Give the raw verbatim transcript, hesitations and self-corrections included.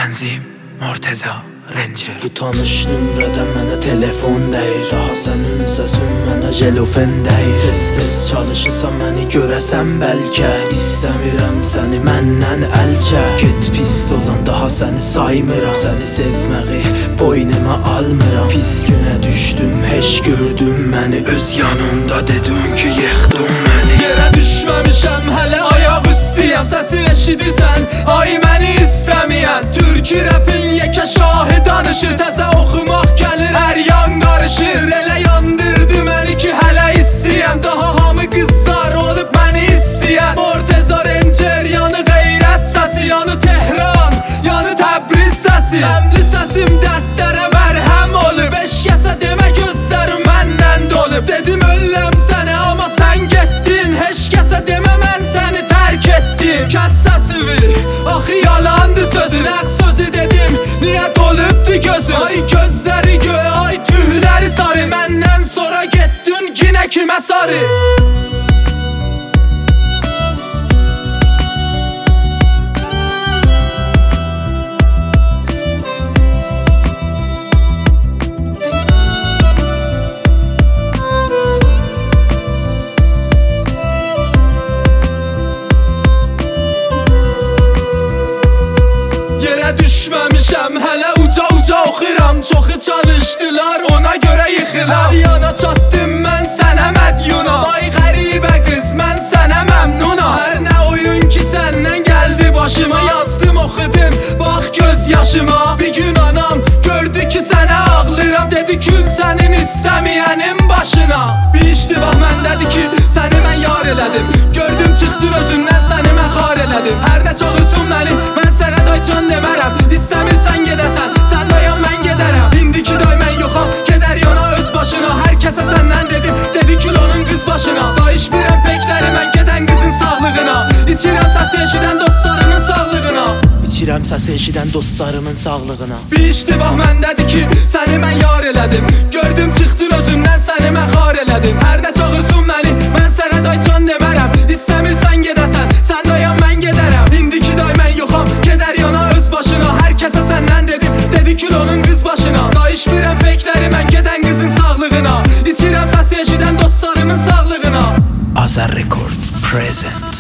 Tənzim Morteza Ranger. Bu tanış nömrədə mənə telefon deyir, daha sənin səsin mənə jelofen deyir. Tez tez çalışırsan məni görəsən bəlkə, İstəmirəm səni məndən əl çək. Get pis dolan, daha səni saymıram, səni sevməyi boynuma almıram. Pis günə düşdüm, heç gördüm məni, öz yanımda dedim ki yıxdın məni. Yerə düşməmişəm, hələ ayaq üstəyəm, səsi eşidirsən, ay məni istəməyən. Türkü rapin yekə şahı danışır, təzə oxumaq gəlir, hər yan qarışır. Elə yandırdı məni ki hələ istəyəm, daha hamı qızlar olub məni istəyən. Morteza Ranger, yanı qeyrət səsi, yanı Tehran, yanı Təbriz səsi. Həmli səsim dərdlərə mərhəm olub, eşkəsə demə gözlərim məndən dolub. Dedim öləm sənə amma sən getdin, heç kəsə demə mən səni tərk etdim. Kəs səsi ver, axı yalandı sözün, əq sözü dedim, niyə dolubdu gözüm? Ay gözləri göy, ay tühləri sarı, məndən sonra getdin yine kimə sarı? Düşməmişəm, hələ uca uca oxuram, çoxu çalışdılar, ona görə yıxıram. Hər yana çatdım mən sənə mədyuna, ay qəribə qız mən sənə məmnuna. Hər nə oyun ki səndən gəldi başıma, yazdım oxudum, bax göz yaşıma. Bir gün anam gördü ki sənə ağlıram, dedi kül sənin istəməyənin başına. Bir iştibah məndədir ki səni mən yar elədim, gördüm çıxdın özündən, səni mən xar elədim. Hər də çağırsın məni, mən sənə daycan demərəm, İstəmirsən gedəsən, sən dayan mən gedərəm. İndiki day mən yoxam, gedər yana öz başına. Hər kəsə səndən dedim, dedi kül onun qız başına. Dayışmırəm pekləri mən gedən qızın sağlığına, İçirəm səsi eşidən dostlarımın sağlığına, İçirəm səsi eşidən dostlarımın sağlığına. Bir iştibah məndədir ki səni mən yar elədim, gördüm çıxdın özündən, səni mən xar elədim. Hər nə çağırsın məni, mən sənə daycan demərəm, İstəmirsən gedəsən, sən dayan mən gedərəm. İndiki day mən yoxam, gedər yana öz başına. Hər kəsə səndən dedim, dedi kül onun qız başına. Dayışmırəm pekləri mən gedən qızın sağlığına, İçirəm səsi eşidən dostlarımın sağlığına. Azər Record present.